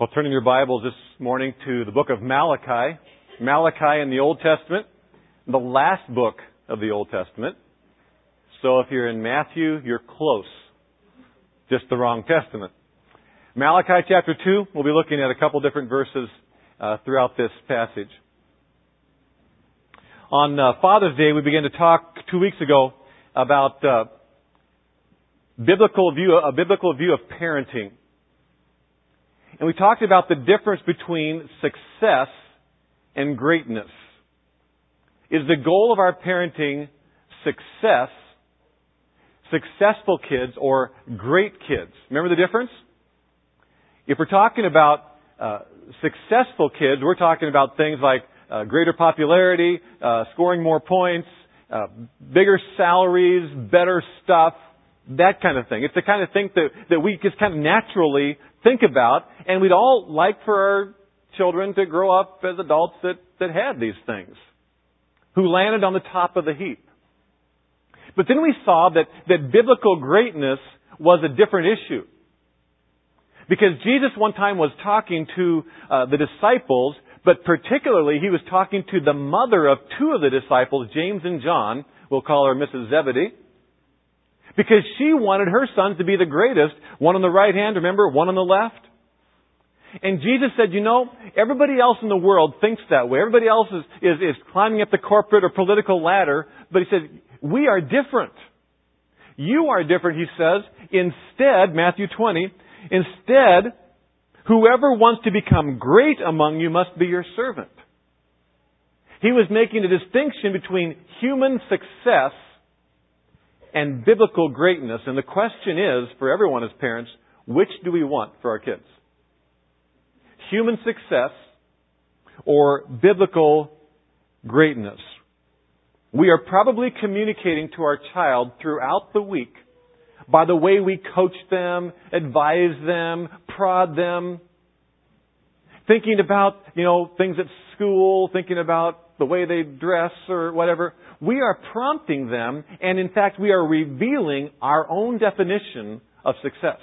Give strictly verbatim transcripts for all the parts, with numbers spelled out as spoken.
Well, turning your Bibles this morning to the book of Malachi. Malachi in the Old Testament, the last book of the Old Testament. So if you're in Matthew, you're close. Just the wrong Testament. Malachi chapter two, we'll be looking at a couple different verses uh, throughout this passage. On uh, Father's Day, we began to talk two weeks ago about uh, biblical view, a biblical view of parenting. And we talked about the difference between success and greatness. Is the goal of our parenting success, successful kids, or great kids? Remember the difference? If we're talking about uh, successful kids, we're talking about things like uh, greater popularity, uh, scoring more points, uh, bigger salaries, better stuff, that kind of thing. It's the kind of thing that, that we just kind of naturally think about, and we'd all like for our children to grow up as adults that, that had these things, who landed on the top of the heap. But then we saw that, that biblical greatness was a different issue. Because Jesus one time was talking to uh, the disciples, but particularly he was talking to the mother of two of the disciples, James and John. We'll call her Missus Zebedee. Because she wanted her sons to be the greatest. One on the right hand, remember? One on the left. And Jesus said, you know, everybody else in the world thinks that way. Everybody else is, is, is climbing up the corporate or political ladder. But he said, we are different. You are different, he says. Instead, Matthew twenty, instead, whoever wants to become great among you must be your servant. He was making a distinction between human success and biblical greatness. And the question is, for everyone as parents, which do we want for our kids? Human success or biblical greatness? We are probably communicating to our child throughout the week by the way we coach them, advise them, prod them, thinking about, you know, things at school, thinking about the way they dress or whatever. We are prompting them, and in fact, we are revealing our own definition of success.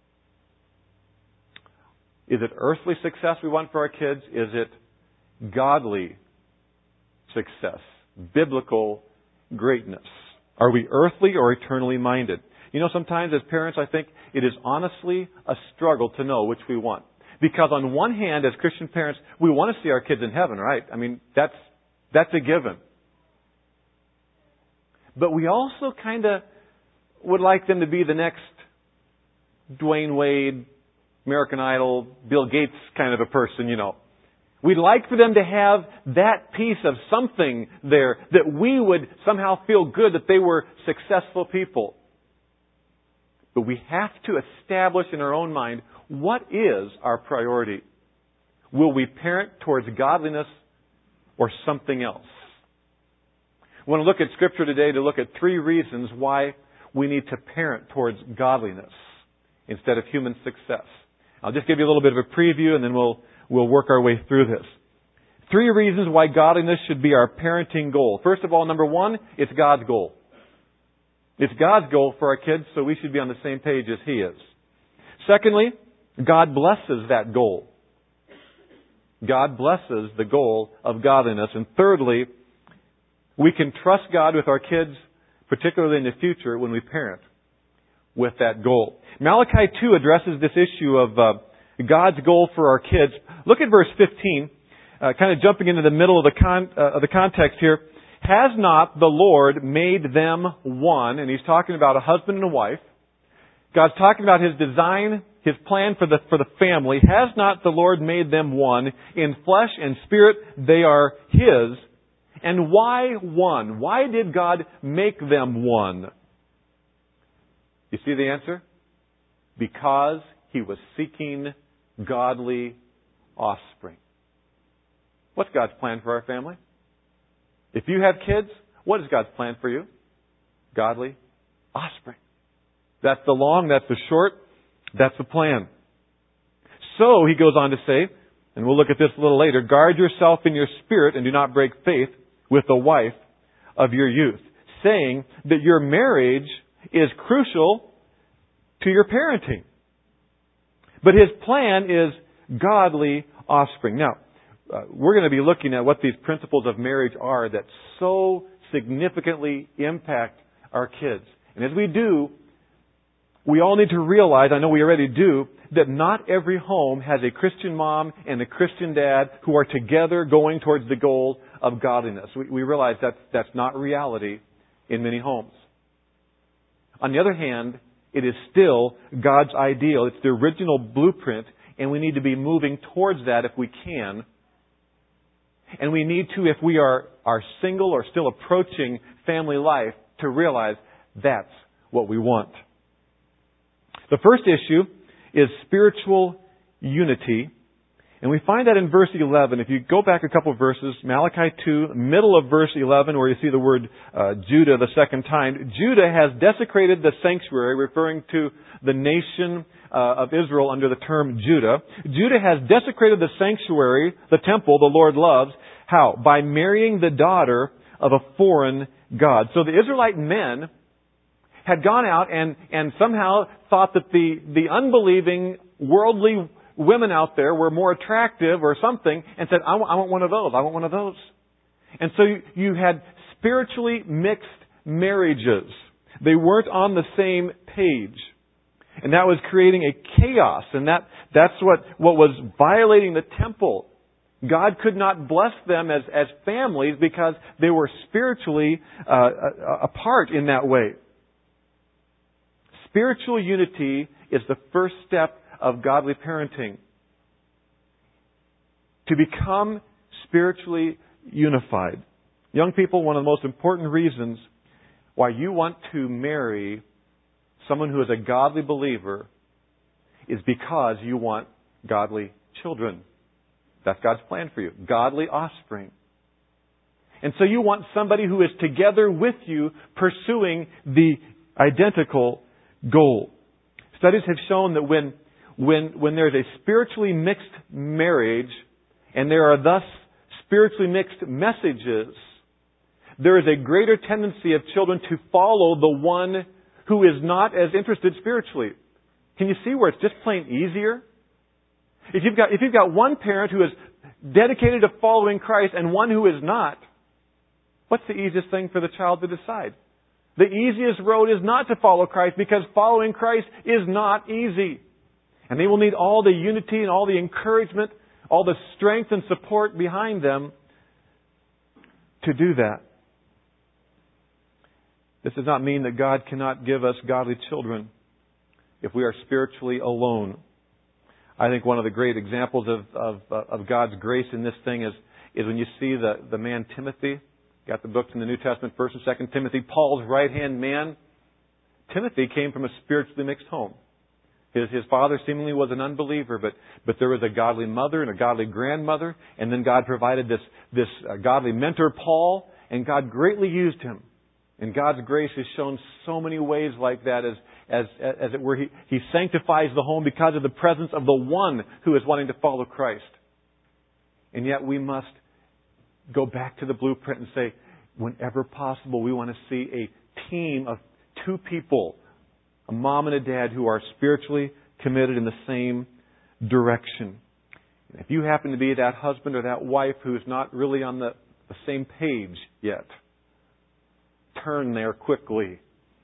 Is it earthly success we want for our kids? Is it godly success? Biblical greatness? Are we earthly or eternally minded? You know, sometimes as parents, I think it is honestly a struggle to know which we want. Because on one hand, as Christian parents, we want to see our kids in heaven, right? I mean, that's that's a given. But we also kind of would like them to be the next Dwayne Wade, American Idol, Bill Gates kind of a person, you know. We'd like for them to have that piece of something there that we would somehow feel good that they were successful people. But we have to establish in our own mind, what is our priority? Will we parent towards godliness or something else? I want to look at Scripture today to look at three reasons why we need to parent towards godliness instead of human success. I'll just give you a little bit of a preview and then we'll we'll work our way through this. Three reasons why godliness should be our parenting goal. First of all, number one, it's God's goal. It's God's goal for our kids, so we should be on the same page as He is. Secondly, God blesses that goal. God blesses the goal of godliness. And thirdly, we can trust God with our kids, particularly in the future when we parent with that goal. Malachi two addresses this issue of uh, God's goal for our kids. Look at verse fifteen, uh, kind of jumping into the middle of the, con- uh, of the context here. Has not the Lord made them one? And He's talking about a husband and a wife. God's talking about His design, His plan for the for the family. Has not the Lord made them one? In flesh and spirit they are His. And why one? Why did God make them one? You see the answer? Because He was seeking godly offspring. What's God's plan for our family? If you have kids, what is God's plan for you? Godly offspring. That's the long, that's the short, that's the plan. So, he goes on to say, and we'll look at this a little later, guard yourself in your spirit and do not break faith with the wife of your youth, saying that your marriage is crucial to your parenting. But his plan is godly offspring. Now, uh, we're going to be looking at what these principles of marriage are that so significantly impact our kids. And as we do, we all need to realize, I know we already do, that not every home has a Christian mom and a Christian dad who are together going towards the goal of godliness. We, we realize that that's not reality in many homes. On the other hand, it is still God's ideal. It's the original blueprint, and we need to be moving towards that if we can. And we need to, if we are, are single or still approaching family life, to realize that's what we want. The first issue is spiritual unity. And we find that in verse eleven. If you go back a couple of verses, Malachi two, middle of verse eleven, where you see the word uh, Judah the second time. Judah has desecrated the sanctuary, referring to the nation uh, of Israel under the term Judah. Judah has desecrated the sanctuary, the temple the Lord loves. How? By marrying the daughter of a foreign god. So the Israelite men had gone out and, and somehow thought that the, the unbelieving, worldly women out there were more attractive or something, and said, I want, I want one of those, I want one of those. And so you, you had spiritually mixed marriages. They weren't on the same page. And that was creating a chaos, and that, that's what, what was violating the temple. God could not bless them as, as families because they were spiritually uh, apart in that way. Spiritual unity is the first step of godly parenting. To become spiritually unified. Young people, one of the most important reasons why you want to marry someone who is a godly believer is because you want godly children. That's God's plan for you. Godly offspring. And so you want somebody who is together with you pursuing the identical goal. Studies have shown that when, when, when there's a spiritually mixed marriage and there are thus spiritually mixed messages, there is a greater tendency of children to follow the one who is not as interested spiritually. Can you see where it's just plain easier? If you've got, if you've got one parent who is dedicated to following Christ and one who is not, what's the easiest thing for the child to decide? The easiest road is not to follow Christ because following Christ is not easy. And they will need all the unity and all the encouragement, all the strength and support behind them to do that. This does not mean that God cannot give us godly children if we are spiritually alone. I think one of the great examples of, of, of God's grace in this thing is, is when you see the, the man Timothy. Got the books in the New Testament, First and Second Timothy. Paul's right-hand man, Timothy, came from a spiritually mixed home. His, his father seemingly was an unbeliever, but, but there was a godly mother and a godly grandmother, and then God provided this, this uh, godly mentor, Paul, and God greatly used him. And God's grace is shown so many ways like that as, as, as it were, he, he sanctifies the home because of the presence of the one who is wanting to follow Christ. And yet we must go back to the blueprint and say, whenever possible, we want to see a team of two people, a mom and a dad, who are spiritually committed in the same direction. If you happen to be that husband or that wife who's not really on the, the same page yet, turn there quickly.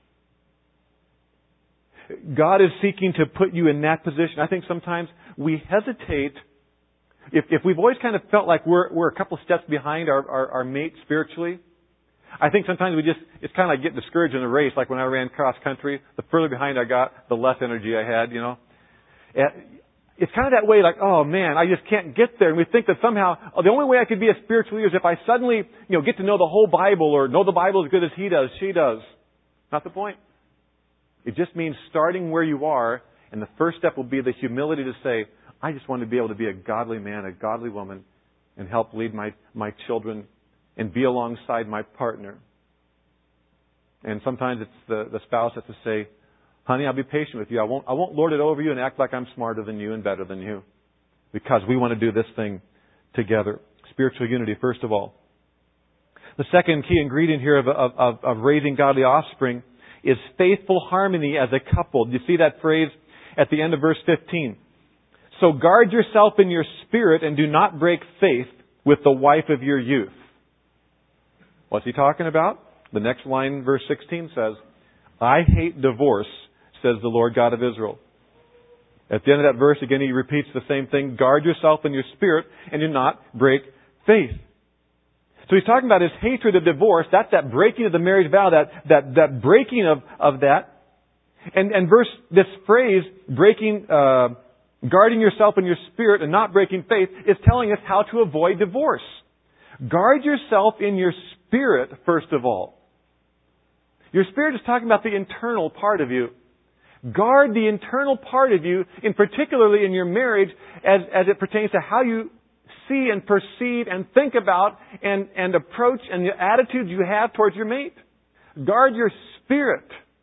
God is seeking to put you in that position. I think sometimes we hesitate. If, if we've always kind of felt like we're, we're a couple steps behind our, our, our mate spiritually, I think sometimes we just, it's kind of like get discouraged in the race, like when I ran cross country. The further behind I got, the less energy I had, you know. It's kind of that way, like, oh man, I just can't get there. And we think that somehow, oh, the only way I could be a spiritual leader is if I suddenly, you know, get to know the whole Bible or know the Bible as good as he does, she does. Not the point. It just means starting where you are, and the first step will be the humility to say, I just want to be able to be a godly man, a godly woman, and help lead my, my children and be alongside my partner. And sometimes it's the, the spouse has to say, honey, I'll be patient with you. I won't, I won't lord it over you and act like I'm smarter than you and better than you. Because we want to do this thing together. Spiritual unity, first of all. The second key ingredient here of, of, of, of raising godly offspring is faithful harmony as a couple. Do you see that phrase at the end of verse fifteen? So guard yourself in your spirit and do not break faith with the wife of your youth. What's he talking about? The next line, verse sixteen says, I hate divorce, says the Lord God of Israel. At the end of that verse, again, he repeats the same thing. Guard yourself in your spirit and do not break faith. So he's talking about his hatred of divorce. That's that breaking of the marriage vow, that, that, that breaking of, of that. And, and verse, this phrase, breaking, uh, guarding yourself in your spirit and not breaking faith, is telling us how to avoid divorce. Guard yourself in your spirit, first of all. Your spirit is talking about the internal part of you. Guard the internal part of you, in particularly in your marriage, as, as it pertains to how you see and perceive and think about and, and approach and the attitudes you have towards your mate. Guard your spirit.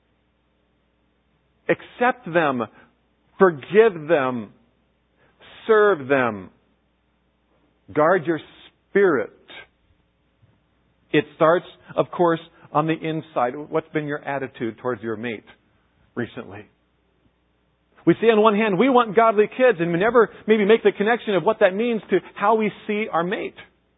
Accept them. Forgive them. Serve them. Guard your spirit. It starts, of course, on the inside. What's been your attitude towards your mate recently? We see on one hand, we want godly kids, and we never maybe make the connection of what that means to how we see our mate.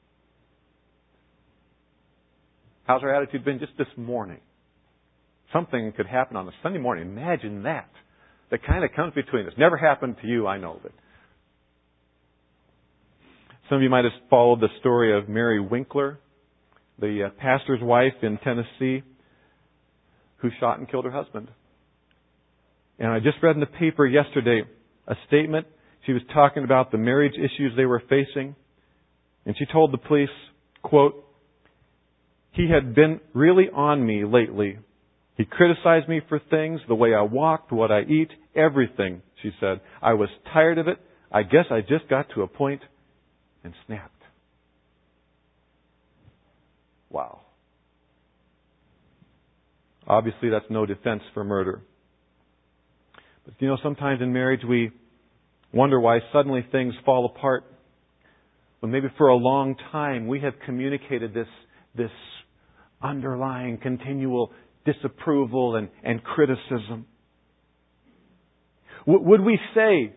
How's our attitude been just this morning? Something could happen on a Sunday morning. Imagine that. That kind of comes between us. Never happened to you, I know. But some of you might have followed the story of Mary Winkler, the uh, pastor's wife in Tennessee, who shot and killed her husband. And I just read in the paper yesterday a statement. She was talking about the marriage issues they were facing. And she told the police, quote, he had been really on me lately. He criticized me for things, the way I walk, what I eat, everything, she said. I was tired of it. I guess I just got to a point and snapped. Wow. Obviously, that's no defense for murder. But you know, sometimes in marriage we wonder why suddenly things fall apart. When maybe for a long time we have communicated this, this underlying, continual disapproval and, and criticism. W- would we say,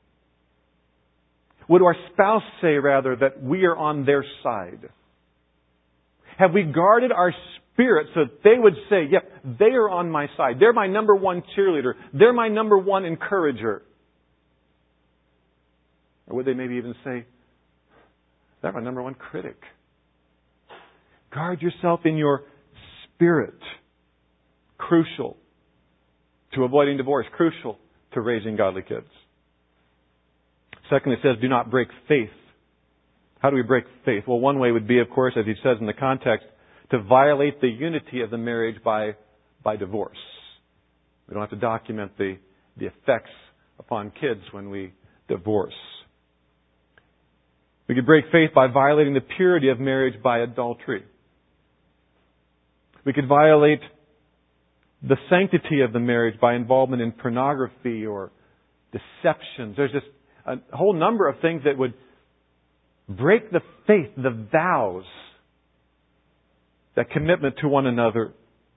would our spouse say rather, that we are on their side? Have we guarded our spirit so that they would say, yep, they are on my side. They're my number one cheerleader. They're my number one encourager. Or would they maybe even say, they're my number one critic. Guard yourself in your spirit. Crucial to avoiding divorce. Crucial to raising godly kids. Second, it says, do not break faith. How do we break faith? Well, one way would be, of course, as he says in the context, to violate the unity of the marriage by, by divorce. We don't have to document the, the effects upon kids when we divorce. We could break faith by violating the purity of marriage by adultery. We could violate the sanctity of the marriage by involvement in pornography or deceptions. There's just a whole number of things that would break the faith, the vows, that commitment to one another.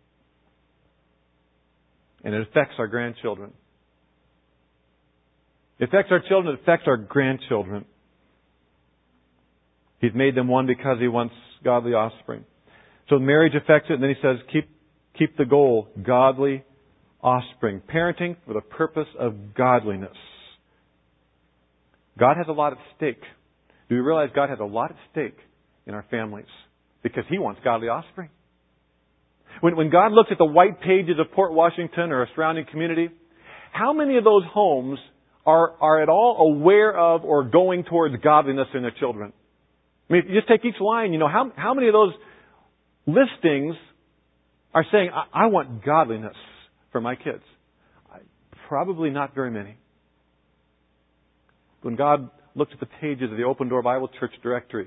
And it affects our grandchildren. It affects our children, it affects our grandchildren. He's made them one because He wants godly offspring. So marriage affects it, and then He says, keep, keep the goal, godly offspring. Parenting for the purpose of godliness. God has a lot at stake. Do we realize God has a lot at stake in our families? Because He wants godly offspring. When, when God looks at the white pages of Port Washington or a surrounding community, how many of those homes are, are at all aware of or going towards godliness in their children? I mean, if you just take each line, you know, how, how many of those listings are saying, I, I want godliness for my kids? I, probably not very many. When God looks at the pages of the Open Door Bible Church directory,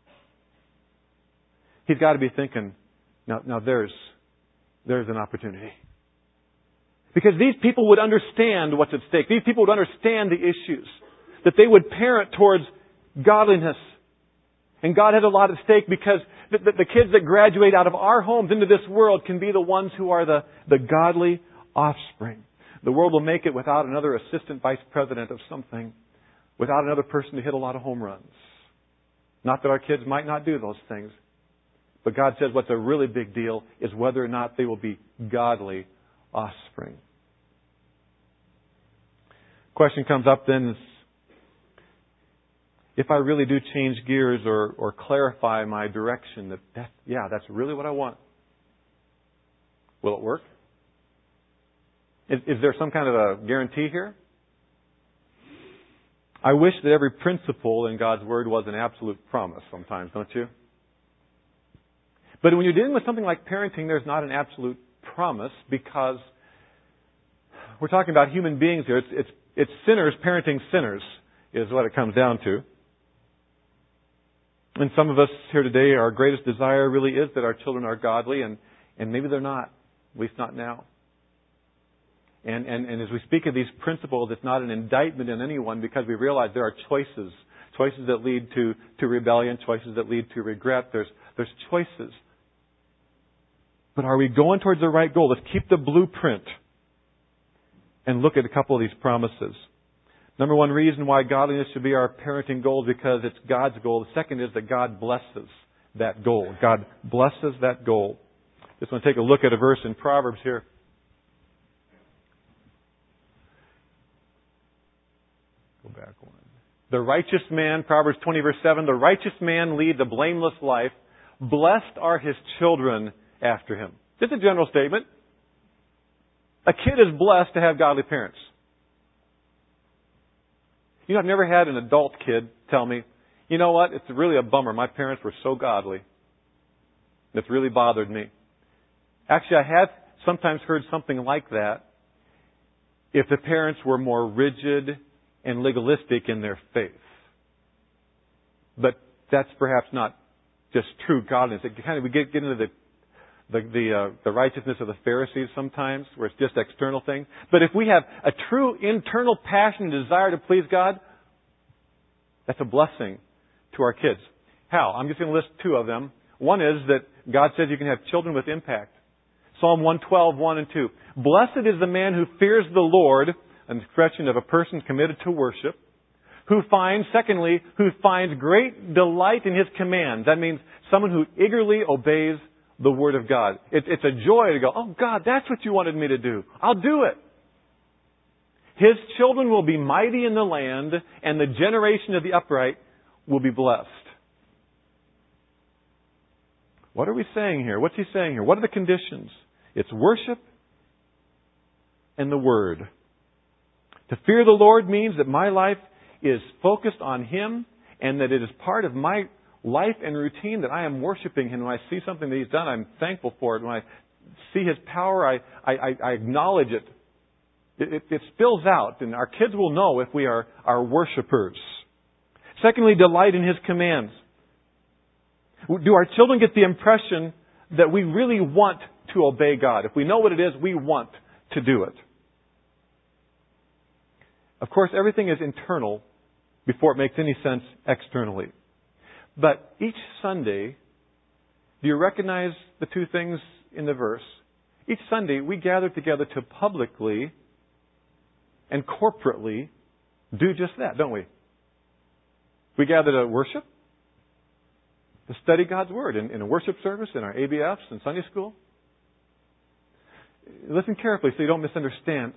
He's got to be thinking, now, now there's, there's an opportunity. Because these people would understand what's at stake. These people would understand the issues. That they would parent towards godliness. And God has a lot at stake because the, the, the kids that graduate out of our homes into this world can be the ones who are the, the godly offspring. The world will make it without another assistant vice president of something. without another person to hit a lot of home runs. Not that our kids might not do those things. But God says what's a really big deal is whether or not they will be godly offspring. Question comes up then, if I really do change gears or, or clarify my direction, that, that yeah, that's really what I want, will it work? Is, is there some kind of a guarantee here? I wish that every principle in God's Word was an absolute promise sometimes, don't you? But when you're dealing with something like parenting, there's not an absolute promise because we're talking about human beings here. It's, it's, it's sinners parenting sinners is what it comes down to. And some of us here today, our greatest desire really is that our children are godly, and, and maybe they're not, at least not now. And, and, and as we speak of these principles, it's not an indictment in anyone because we realize there are choices. Choices that lead to, to rebellion, choices that lead to regret. There's, there's choices. But are we going towards the right goal? Let's keep the blueprint and look at a couple of these promises. Number one reason why godliness should be our parenting goal is because it's God's goal. The second is that God blesses that goal. God blesses that goal. Just want to take a look at a verse in Proverbs here. Go back one. The righteous man, Proverbs twenty verse seven, the righteous man leads a blameless life. Blessed are his children after him. Just a general statement. A kid is blessed to have godly parents. You know, I've never had an adult kid tell me, you know what, it's really a bummer. My parents were so godly. It's really bothered me. Actually, I have sometimes heard something like that if the parents were more rigid and legalistic in their faith. But that's perhaps not just true godliness. It kind of, we get, get into the the the, uh, the righteousness of the Pharisees sometimes, where it's just external things. But if we have a true internal passion and desire to please God, that's a blessing to our kids. How? I'm just going to list two of them. One is that God says you can have children with impact. Psalm one twelve, one and two. Blessed is the man who fears the Lord, an expression of a person committed to worship, who finds, secondly, who finds great delight in His commands. That means someone who eagerly obeys the Word of God. It, it's a joy to go, oh God, that's what you wanted me to do. I'll do it. His children will be mighty in the land, and the generation of the upright will be blessed. What are we saying here? What's he saying here? What are the conditions? It's worship and the Word. To fear the Lord means that my life is focused on Him and that it is part of my life and routine that I am worshiping Him. When I see something that He's done, I'm thankful for it. When I see His power, I, I, I acknowledge it. It, it. It spills out, and our kids will know if we are, are worshipers. Secondly, delight in His commands. Do our children get the impression that we really want to obey God? If we know what it is, we want to do it. Of course, everything is internal before it makes any sense externally. But each Sunday, do you recognize the two things in the verse? Each Sunday, we gather together to publicly and corporately do just that, don't we? We gather to worship, to study God's Word in, in a worship service, in our A B Fs, in Sunday school. Listen carefully so you don't misunderstand.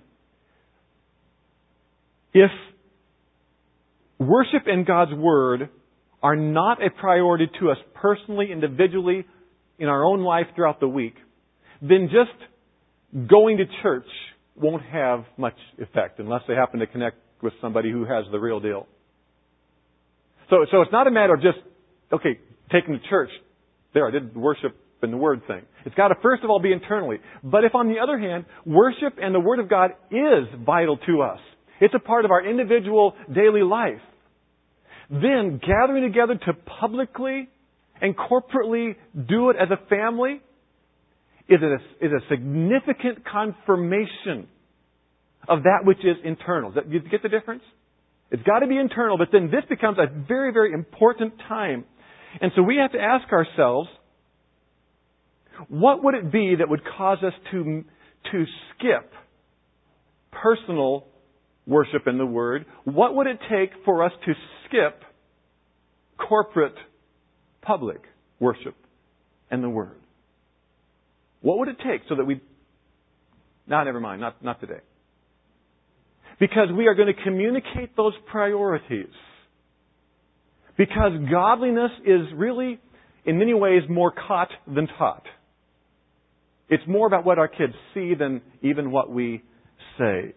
If worship and God's Word are not a priority to us personally, individually, in our own life throughout the week, then just going to church won't have much effect unless they happen to connect with somebody who has the real deal. So, so it's not a matter of just, okay, taking to church. There, I did the worship and the Word thing. It's got to first of all be internally. But if on the other hand, worship and the Word of God is vital to us, it's a part of our individual daily life, then gathering together to publicly and corporately do it as a family is a, is a significant confirmation of that which is internal. Do you get the difference? It's got to be internal, but then this becomes a very, very important time. And so we have to ask ourselves, what would it be that would cause us to, to skip personal worship and the Word, what would it take for us to skip corporate public worship and the Word? What would it take so that we... No, never mind. Not, not today. Because we are going to communicate those priorities. Because godliness is really, in many ways, more caught than taught. It's more about what our kids see than even what we say.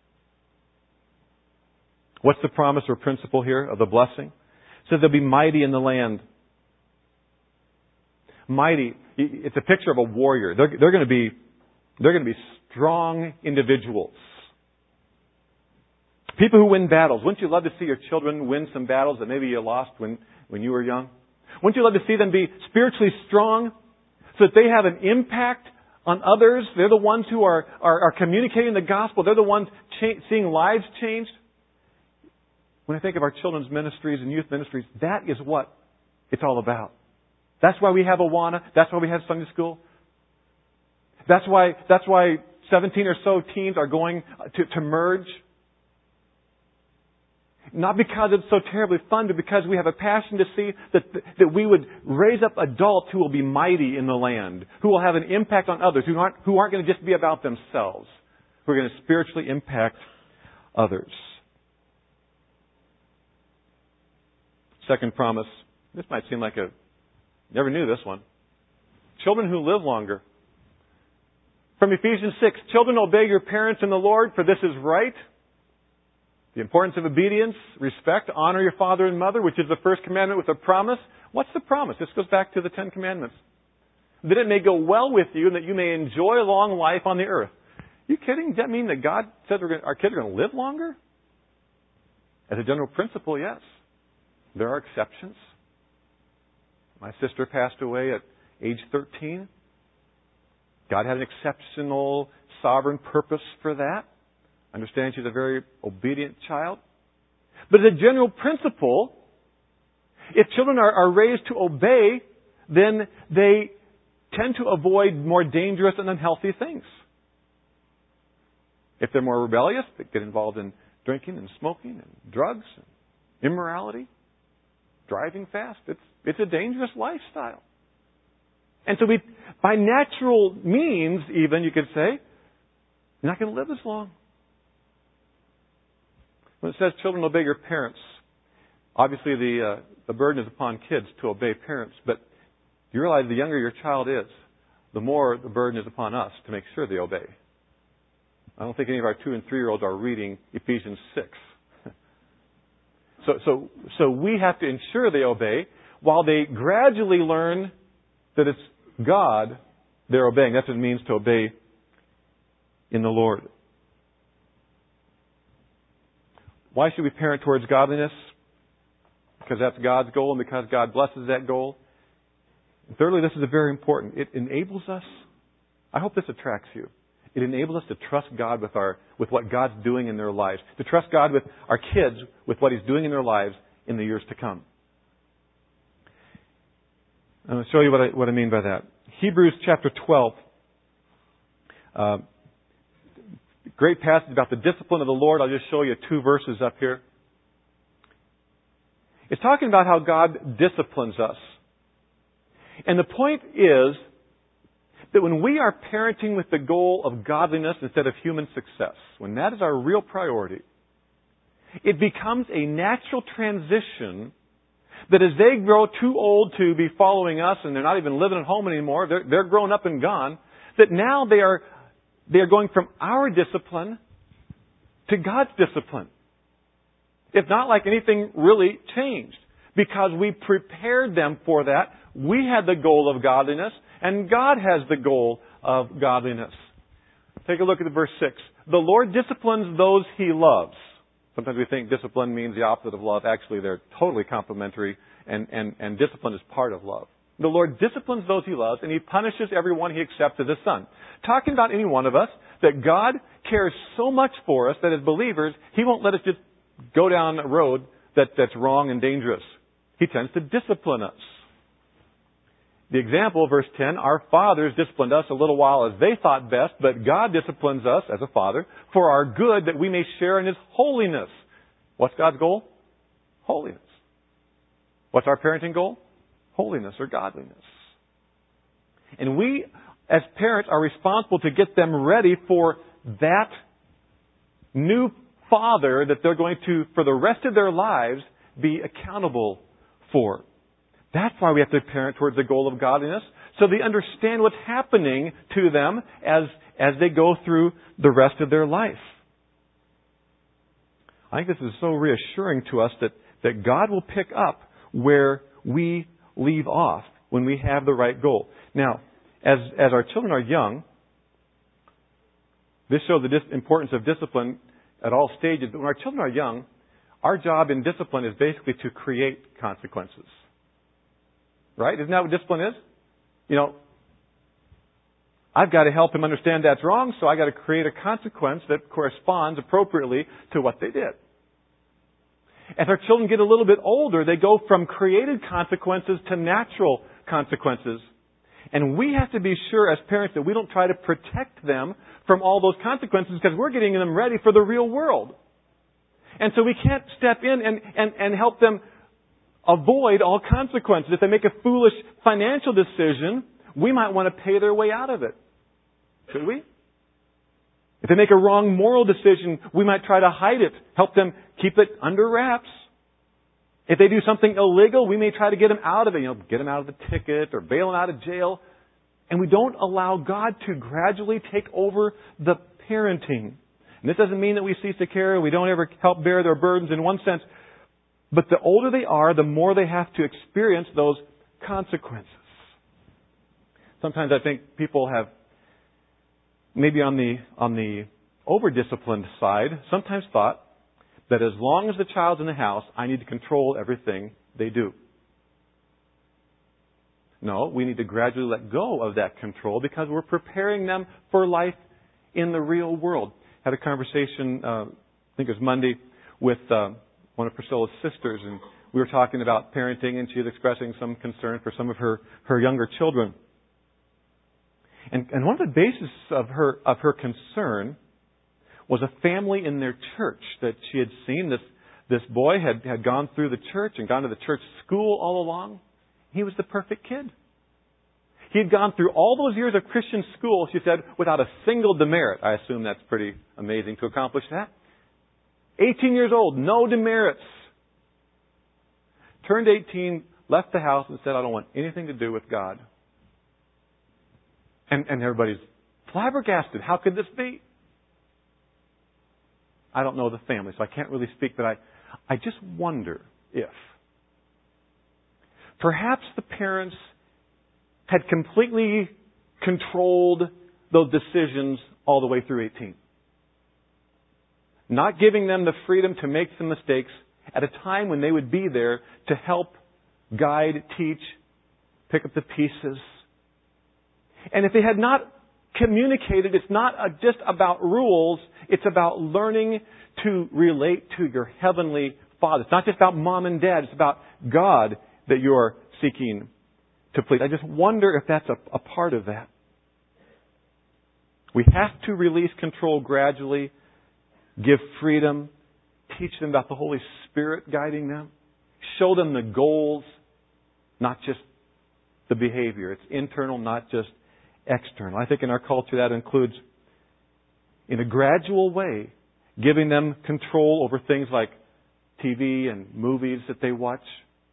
What's the promise or principle here of the blessing? It says they'll be mighty in the land. Mighty. It's a picture of a warrior. They're, they're going to be, they're going to be strong individuals. People who win battles. Wouldn't you love to see your children win some battles that maybe you lost when, when you were young? Wouldn't you love to see them be spiritually strong so that they have an impact on others? They're the ones who are, are, are communicating the gospel. They're the ones cha- seeing lives changed. When I think of our children's ministries and youth ministries, that is what it's all about. That's why we have Awana. That's why we have Sunday school. That's why, that's why seventeen or so teens are going to, to merge. Not because it's so terribly fun, but because we have a passion to see that, that we would raise up adults who will be mighty in the land, who will have an impact on others, who aren't, who aren't going to just be about themselves, who are going to spiritually impact others. Second promise. This might seem like a... Never knew this one. Children who live longer. From Ephesians six, children, obey your parents in the Lord, for this is right. The importance of obedience, respect, honor your father and mother, which is the first commandment with a promise. What's the promise? This goes back to the Ten Commandments. That it may go well with you and that you may enjoy long life on the earth. You kidding? Does that mean that God said we're going, our kids are going to live longer? As a general principle, yes. There are exceptions. My sister passed away at age thirteen. God had an exceptional, sovereign purpose for that. I understand she's a very obedient child. But as a general principle, if children are, are raised to obey, then they tend to avoid more dangerous and unhealthy things. If they're more rebellious, they get involved in drinking and smoking and drugs and immorality, driving fast. It's, it's a dangerous lifestyle. And so we, by natural means, even, you could say, you're not going to live as long. When it says children obey your parents, obviously the uh, the burden is upon kids to obey parents. But you realize the younger your child is, the more the burden is upon us to make sure they obey. I don't think any of our two and three year olds are reading Ephesians six. so so so we have to ensure they obey while they gradually learn that it's God they're obeying. That's what it means to obey in the Lord. Why should we parent towards godliness? Because that's God's goal and because God blesses that goal. And thirdly, this is a very important. It enables us, I hope this attracts you. It enables us to trust God with our with what God's doing in their lives. To trust God with our kids with what He's doing in their lives in the years to come. I'm going to show you what I, what I mean by that. Hebrews chapter twelve. Uh, Great passage about the discipline of the Lord. I'll just show you two verses up here. It's talking about how God disciplines us. And the point is that when we are parenting with the goal of godliness instead of human success, when that is our real priority, it becomes a natural transition that as they grow too old to be following us and they're not even living at home anymore, they're, they're grown up and gone, that now they are They are going from our discipline to God's discipline. It's not like anything really changed because we prepared them for that. We had the goal of godliness and God has the goal of godliness. Take a look at verse six. The Lord disciplines those He loves. Sometimes we think discipline means the opposite of love. Actually, they're totally complementary and, and, and discipline is part of love. The Lord disciplines those He loves, and He punishes everyone He accepts as His Son. Talking about any one of us, that God cares so much for us that as believers, He won't let us just go down a road that, that's wrong and dangerous. He tends to discipline us. the example, verse ten, our fathers disciplined us a little while as they thought best, but God disciplines us as a father for our good that we may share in His holiness. What's God's goal? Holiness. What's our parenting goal? Holiness or godliness. And we, as parents, are responsible to get them ready for that new father that they're going to, for the rest of their lives, be accountable for. That's why we have to parent towards the goal of godliness, so they understand what's happening to them as, as they go through the rest of their life. I think this is so reassuring to us that, that God will pick up where we leave off when we have the right goal. Now, as, as our children are young, this shows the dis- importance of discipline at all stages. But when our children are young, our job in discipline is basically to create consequences. Right? Isn't that what discipline is? You know, I've got to help him understand that's wrong, so I've got to create a consequence that corresponds appropriately to what they did. As our children get a little bit older, they go from created consequences to natural consequences. And we have to be sure as parents that we don't try to protect them from all those consequences because we're getting them ready for the real world. And so we can't step in and, and, and help them avoid all consequences. If they make a foolish financial decision, we might want to pay their way out of it. Should we? If they make a wrong moral decision, we might try to hide it, help them keep it under wraps. If they do something illegal, we may try to get them out of it, you know, get them out of the ticket or bail them out of jail. And we don't allow God to gradually take over the parenting. And this doesn't mean that we cease to care, we don't ever help bear their burdens in one sense. But the older they are, the more they have to experience those consequences. Sometimes I think people have, maybe on the on the over-disciplined side, sometimes thought that as long as the child's in the house, I need to control everything they do. No, we need to gradually let go of that control because we're preparing them for life in the real world. Had a conversation, uh, I think it was Monday, with uh, one of Priscilla's sisters, and we were talking about parenting, and she was expressing some concern for some of her, her younger children. And, and one of the bases of her of her concern was a family in their church that she had seen. This this boy had, had gone through the church and gone to the church school all along. He was the perfect kid. He had gone through all those years of Christian school, she said, without a single demerit. I assume that's pretty amazing to accomplish that. eighteen years old, no demerits. Turned eighteen, left the house and said, I don't want anything to do with God. And, and everybody's flabbergasted. How could this be? I don't know the family, so I can't really speak, but I, I just wonder if perhaps the parents had completely controlled those decisions all the way through eighteen. Not giving them the freedom to make some mistakes at a time when they would be there to help, guide, teach, pick up the pieces. And if they had not communicated, it's not just about rules, it's about learning to relate to your heavenly Father. It's not just about mom and dad, it's about God that you're seeking to please. I just wonder if that's a, a part of that. We have to release control gradually, give freedom, teach them about the Holy Spirit guiding them, show them the goals, not just the behavior. It's internal, not just external. I think in our culture that includes, in a gradual way, giving them control over things like T V and movies that they watch.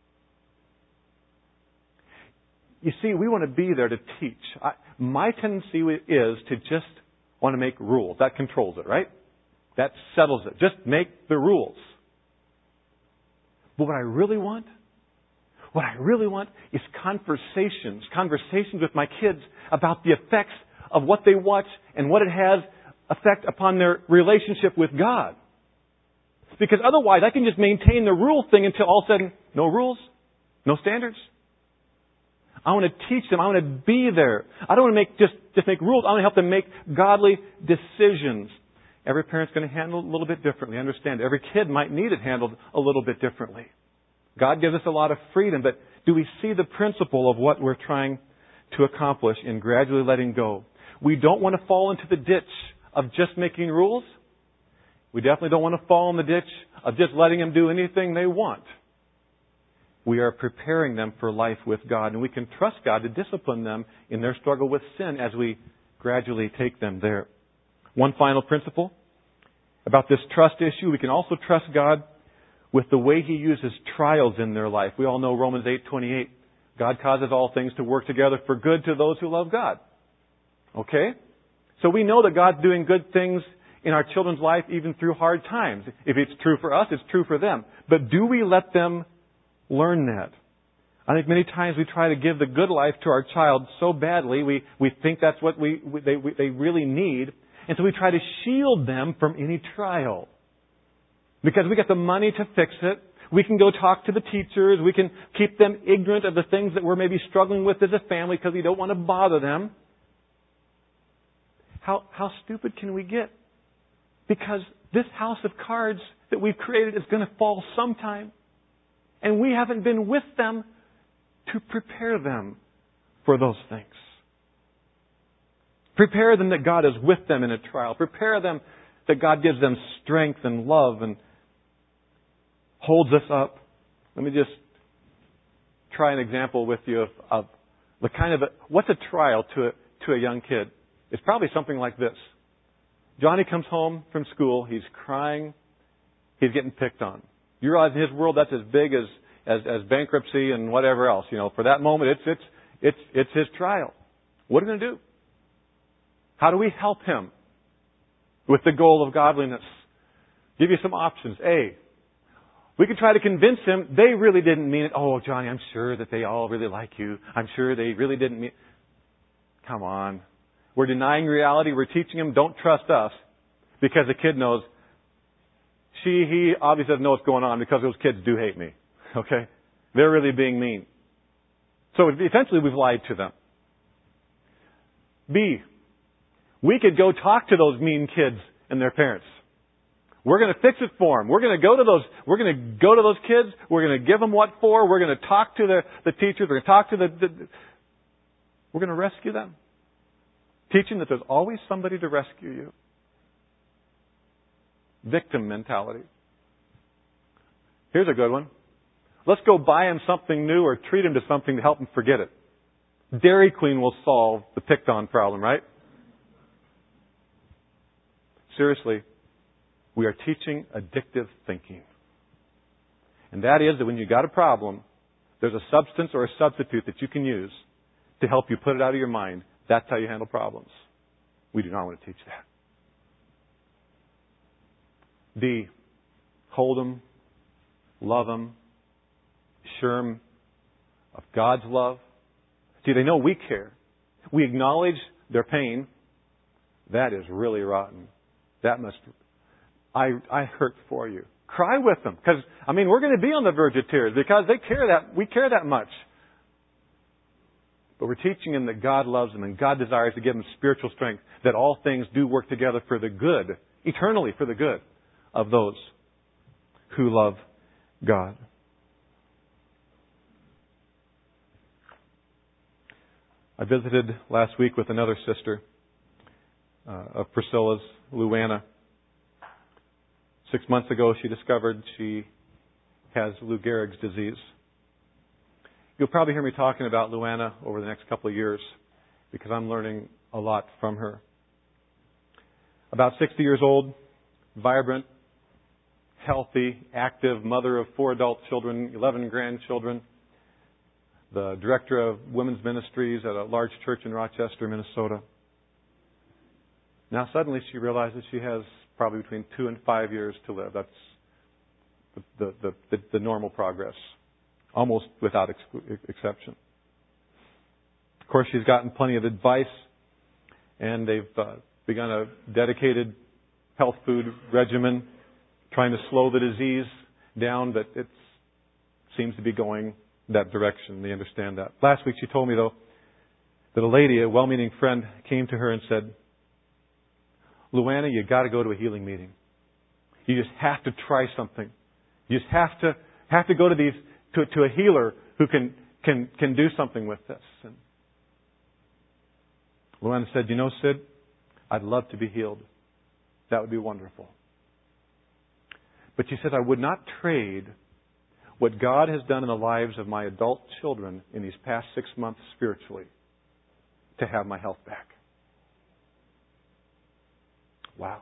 You see, we want to be there to teach. I, my tendency is to just want to make rules. That controls it, right? That settles it. Just make the rules. But what I really want, what I really want is conversations, conversations with my kids about the effects of what they watch and what it has effect upon their relationship with God. Because otherwise I can just maintain the rule thing until all of a sudden, no rules, no standards. I want to teach them. I want to be there. I don't want to make just, just make rules. I want to help them make godly decisions. Every parent's going to handle it a little bit differently. Understand, every kid might need it handled a little bit differently. God gives us a lot of freedom, but do we see the principle of what we're trying to accomplish in gradually letting go. We don't want to fall into the ditch of just making rules. We definitely don't want to fall in the ditch of just letting them do anything they want. We are preparing them for life with God, and we can trust God to discipline them in their struggle with sin as we gradually take them there. One final principle about this trust issue, we can also trust God with the way He uses trials in their life. We all know Romans eight twenty-eight. God causes all things to work together for good to those who love God. Okay? So we know that God's doing good things in our children's life even through hard times. If it's true for us, it's true for them. But do we let them learn that? I think many times we try to give the good life to our child so badly, we, we think that's what we, we, they, we, they really need. And so we try to shield them from any trial. Because we get the money to fix it. We can go talk to the teachers. We can keep them ignorant of the things that we're maybe struggling with as a family because we don't want to bother them. How, how stupid can we get? Because this house of cards that we've created is going to fall sometime. And we haven't been with them to prepare them for those things. Prepare them that God is with them in a trial. Prepare them that God gives them strength and love and holds us up. Let me just try an example with you of, of the kind of a, what's a trial to a, to a young kid? It's probably something like this. Johnny comes home from school. He's crying. He's getting picked on. You realize in his world that's as big as, as, as bankruptcy and whatever else. You know, for that moment, it's, it's, it's, it's his trial. What are we going to do? How do we help him with the goal of godliness? Give you some options. A, we could try to convince him they really didn't mean it. Oh, Johnny, I'm sure that they all really like you. I'm sure they really didn't mean it. Come on. We're denying reality. We're teaching him don't trust us because the kid knows she, he obviously doesn't know what's going on because those kids do hate me. Okay? They're really being mean. So essentially we've lied to them. B, we could go talk to those mean kids and their parents. We're going to fix it for them. We're going to go to those, we're going to go to those kids. We're going to give them what for. We're going to talk to the, the teachers. We're going to talk to the, the, we're going to rescue them. Teaching that there's always somebody to rescue you. Victim mentality. Here's a good one. Let's go buy him something new or treat him to something to help him forget it. Dairy Queen will solve the picked on problem, right? Seriously, we are teaching addictive thinking. And that is that when you've got a problem, there's a substance or a substitute that you can use to help you put it out of your mind. That's how you handle problems. We do not want to teach that. D, hold them, love them, assure them of God's love. See, they know we care. We acknowledge their pain. That is really rotten. That must, I, I hurt for you. Cry with them. Because, I mean, we're going to be on the verge of tears because they care that, we care that much. But we're teaching them that God loves them and God desires to give them spiritual strength, that all things do work together for the good, eternally for the good of those who love God. I visited last week with another sister uh, of Priscilla's, Luana. Six months ago, she discovered she has Lou Gehrig's disease. You'll probably hear me talking about Luana over the next couple of years because I'm learning a lot from her. About sixty years old, vibrant, healthy, active, mother of four adult children, eleven grandchildren, the director of women's ministries at a large church in Rochester, Minnesota. Now suddenly she realizes she has probably between two and five years to live. That's the, the, the, the normal progress, almost without ex- exception. Of course, she's gotten plenty of advice, and they've uh, begun a dedicated health food regimen, trying to slow the disease down, but it seems to be going that direction. They understand that. Last week she told me, though, that a lady, a well-meaning friend, came to her and said, Luana, you got to go to a healing meeting. You just have to try something. You just have to have to go to these to, to a healer who can can can do something with this. And Luana said, you know, Sid, I'd love to be healed. That would be wonderful. But she said, I would not trade what God has done in the lives of my adult children in these past six months spiritually to have my health back. Wow.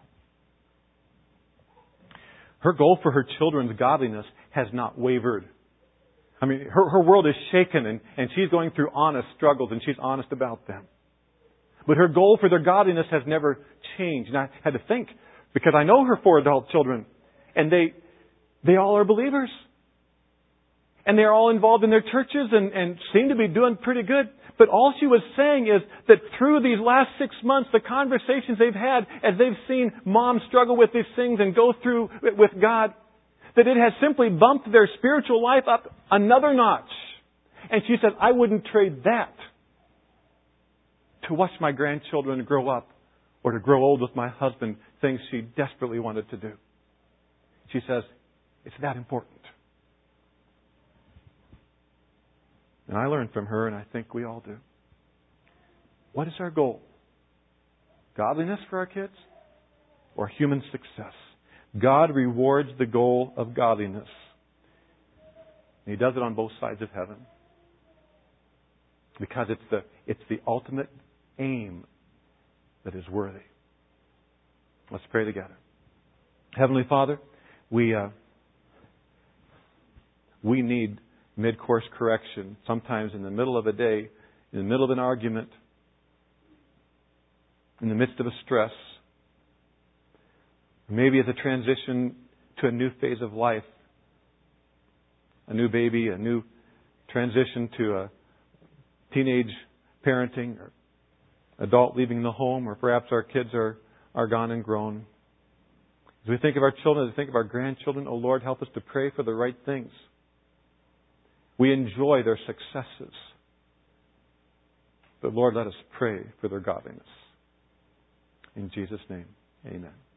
Her goal for her children's godliness has not wavered. I mean, her, her world is shaken and, and she's going through honest struggles and she's honest about them. But her goal for their godliness has never changed. And I had to think, because I know her four adult children, and they they all are believers. And they're all involved in their churches and, and seem to be doing pretty good. But all she was saying is that through these last six months, the conversations they've had as they've seen mom struggle with these things and go through it with God, that it has simply bumped their spiritual life up another notch. And she said, I wouldn't trade that to watch my grandchildren grow up or to grow old with my husband, things she desperately wanted to do. She says, it's that important. And I learned from her, and I think we all do. What is our goal? Godliness for our kids or human success? God rewards the goal of godliness. And He does it on both sides of heaven. Because it's the, it's the ultimate aim that is worthy. Let's pray together. Heavenly Father, we uh, we need mid-course correction, sometimes in the middle of a day, in the middle of an argument, in the midst of a stress, maybe as a transition to a new phase of life, a new baby, a new transition to a teenage parenting, or adult leaving the home, or perhaps our kids are, are gone and grown. As we think of our children, as we think of our grandchildren, oh Lord, help us to pray for the right things. We enjoy their successes. But Lord, let us pray for their godliness. In Jesus' name, amen.